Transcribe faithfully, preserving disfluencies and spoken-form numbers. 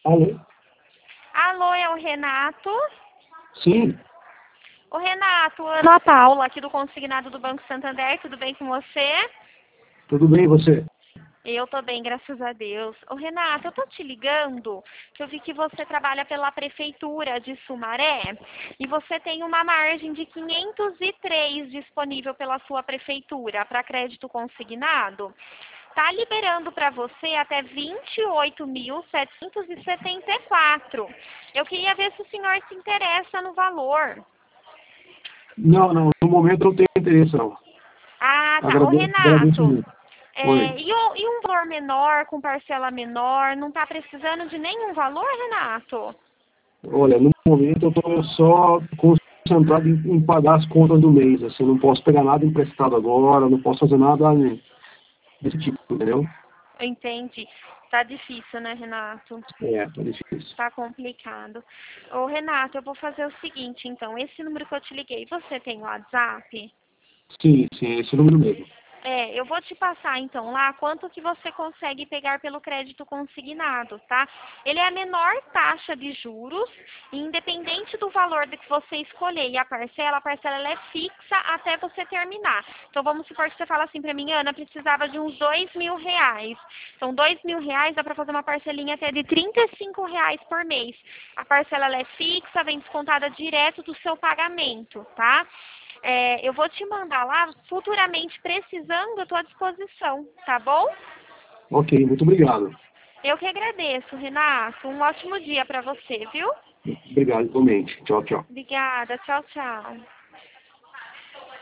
Alô? Alô, é o Renato? Sim, Ô Renato, Ana Paula, aqui do Consignado do Banco Santander, tudo bem com você? tudo bem e você? Eu tô bem, graças a Deus. Ô Renato, eu tô te ligando, que eu vi que você trabalha pela Prefeitura de Sumaré e você tem uma margem de quinhentos e três disponível pela sua Prefeitura para crédito consignado. Tá liberando para você até vinte e oito mil setecentos e setenta e quatro. Eu queria ver se o senhor se interessa no valor. Não, não, no momento eu não tenho interesse não. Ah, tá. Ô Agradeço, agradeço Renato, muito. é, Oi. e, um, e um valor menor, com parcela menor, não tá precisando de nenhum valor, Renato? Olha, no momento eu estou só concentrado em, em pagar as contas do mês. Assim, eu não posso pegar nada emprestado agora, não posso fazer nada desse tipo, entendeu? Entendi. Tá difícil, né, Renato? É, tá difícil. Tá complicado. Ô, Renato, eu vou fazer o seguinte, então. Esse número que eu te liguei, você tem WhatsApp? Sim, sim, esse número mesmo. É, eu vou te passar então lá quanto que você consegue pegar pelo crédito consignado, tá? Ele é a menor taxa de juros, e independente do valor que você escolher e a parcela, a parcela ela é fixa até você terminar. Então vamos supor que você fala assim pra mim, Ana, precisava de uns dois mil reais. Então dois mil reais dá pra fazer uma parcelinha até de trinta e cinco reais por mês. A parcela ela é fixa, vem descontada direto do seu pagamento, tá? É, eu vou te mandar lá, futuramente precisando, eu estou à disposição, tá bom? Ok, muito obrigado. Eu que agradeço, Renato. Um ótimo dia para você, viu? Obrigado igualmente. Tchau, tchau. Obrigada. Tchau, tchau.